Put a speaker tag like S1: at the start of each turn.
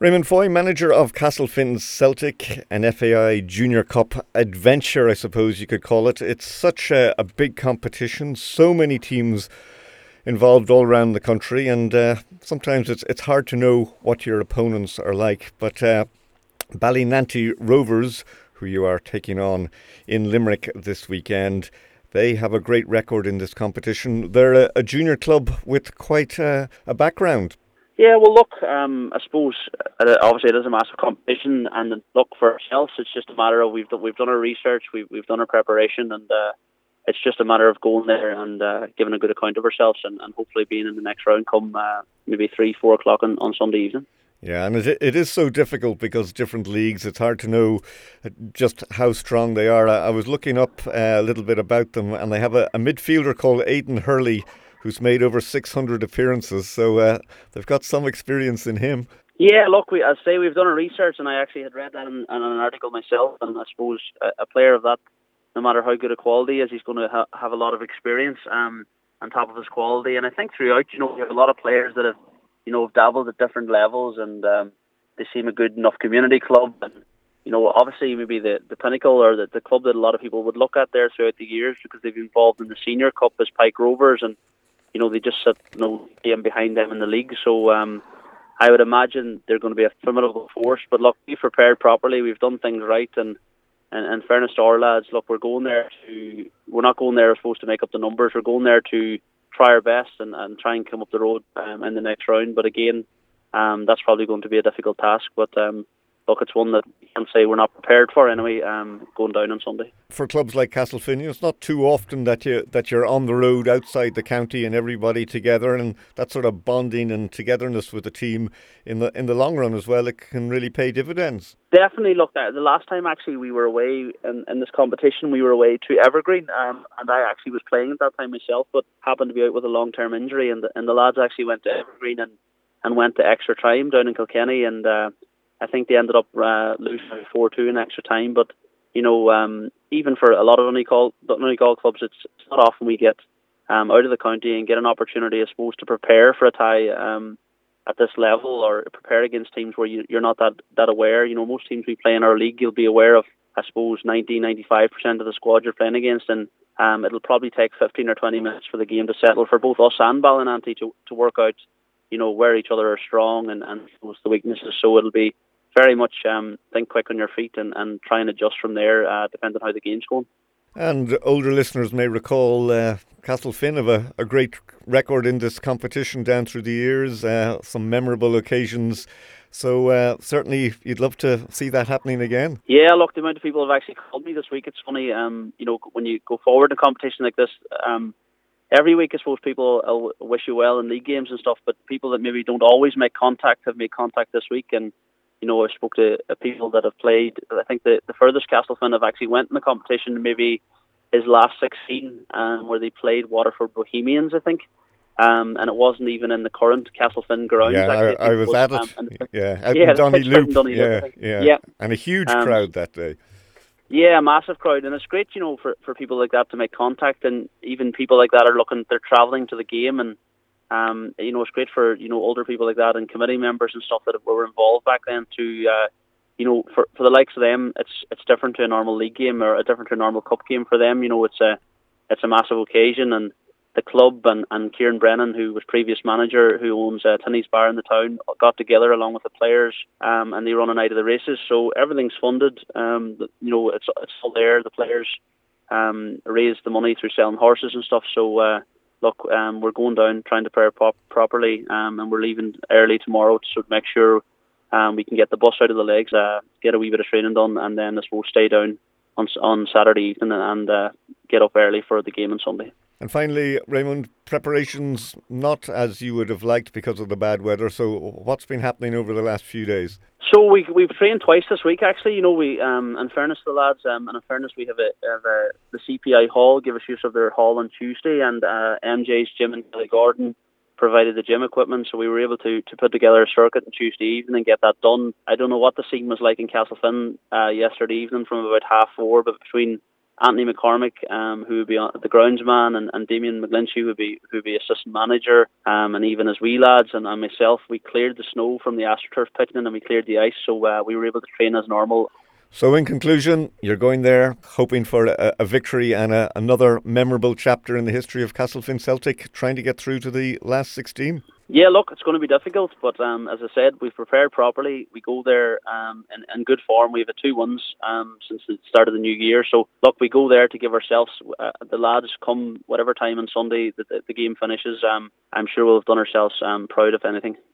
S1: Raymond Foy, manager of Castlefinn's Celtic, an FAI Junior Cup adventure, I suppose you could call it. It's such a big competition, so many teams involved all around the country, and sometimes it's hard to know what your opponents are like. But Ballynanty Rovers, who you are taking on in Limerick this weekend, they have a great record in this competition. They're a junior club with quite a background.
S2: Yeah, well, look, I suppose obviously it is a massive competition, and look, for ourselves, it's just a matter of we've done our research, we've done our preparation, and it's just a matter of going there and giving a good account of ourselves, and hopefully being in the next round come maybe 3-4 o'clock on Sunday evening.
S1: Yeah, and it is so difficult because different leagues, it's hard to know just how strong they are. I was looking up a little bit about them, and they have a midfielder called Aidan Hurley, who's made over 600 appearances, so they've got some experience in him.
S2: Yeah, look, I'd say we've done our research, and I actually had read that in an article myself, and I suppose a player of that, no matter how good a quality is, he's going to have a lot of experience on top of his quality. And I think throughout, we have a lot of players that have dabbled at different levels, and they seem a good enough community club. And obviously maybe the pinnacle or the club that a lot of people would look at there throughout the years, because they've been involved in the senior cup, is Pike Rovers, and they just sit game behind them in the league. So I would imagine they're going to be a formidable force. But look, we've prepared properly. We've done things right, and in fairness to our lads, look, we're not going there, I suppose, to make up the numbers. We're going there to try our best and try and come up the road in the next round. But again, that's probably going to be a difficult task. But look, it's one that we can say we're not prepared for anyway, going down on Sunday.
S1: For clubs like Castlefinn, it's not too often that you're on the road outside the county and everybody together, and that sort of bonding and togetherness with the team in the long run as well, it can really pay dividends.
S2: Definitely. Look, the last time actually we were away in this competition, we were away to Evergreen, and I actually was playing at that time myself, but happened to be out with a long-term injury, and the lads actually went to Evergreen and went to extra time down in Kilkenny, and I think they ended up losing 4-2 in extra time. But even for a lot of Donegal clubs, it's not often we get out of the county and get an opportunity, I suppose, to prepare for a tie at this level, or prepare against teams where you're not that aware. Most teams we play in our league, you'll be aware of, I suppose, 90-95% of the squad you're playing against, and it'll probably take 15 or 20 minutes for the game to settle for both us and Ballynanty to work out where each other are strong and the weaknesses. So it'll be very much think quick on your feet and try and adjust from there, depending on how the game's going.
S1: And older listeners may recall Castlefinn have a great record in this competition down through the years, some memorable occasions. So certainly you'd love to see that happening again.
S2: Yeah, look, the amount of people have actually called me this week, it's funny, when you go forward in a competition like this, every week I suppose people wish you well in league games and stuff, but people that maybe don't always make contact have made contact this week, and I spoke to people that have played. I think the furthest Castlefinn have actually went in the competition maybe is last 16, where they played Waterford Bohemians, I think. And it wasn't even in the current Castlefinn grounds.
S1: Yeah, I was at it. Out in Donnylloop. Yeah. And a huge crowd that day.
S2: Yeah, a massive crowd, and it's great, for people like that to make contact, and even people like that they're travelling to the game, and it's great for older people like that and committee members and stuff that were involved back then to for the likes of them, it's different to a normal league game or different to a normal cup game for them. It's a massive occasion, and the club and Kieran Brennan, who was previous manager, who owns Tinney's Bar in the town, got together along with the players, and they run a night of the races. So everything's funded. It's all there. The players raise the money through selling horses and stuff. So look, we're going down trying to prepare properly, and we're leaving early tomorrow to make sure we can get the bus out of the legs, get a wee bit of training done, and then I suppose stay down on Saturday evening and get up early for the game on Sunday.
S1: And finally, Raymond, preparations not as you would have liked because of the bad weather. So what's been happening over the last few days?
S2: So we've trained twice this week, actually. We in fairness to the lads, and in fairness, we have the CPI Hall give us use of their hall on Tuesday, and MJ's Gym in Billy Gordon provided the gym equipment, so we were able to put together a circuit on Tuesday evening and get that done. I don't know what the scene was like in Castlefinn yesterday evening from about 4:30, but between Anthony McCormick, who would be the groundsman, and Damien McGlinchey, who would be assistant manager, and even as wee lads and myself, we cleared the snow from the AstroTurf pitting and we cleared the ice, so we were able to train as normal.
S1: So in conclusion, you're going there hoping for a victory and another memorable chapter in the history of Castlefin Celtic, trying to get through to the last 16.
S2: Yeah, look, it's going to be difficult, but as I said, we've prepared properly. We go there in good form. We have 2 wins since the start of the new year. So, look, we go there to give ourselves, the lads come whatever time on Sunday the game finishes. I'm sure we'll have done ourselves proud, if anything.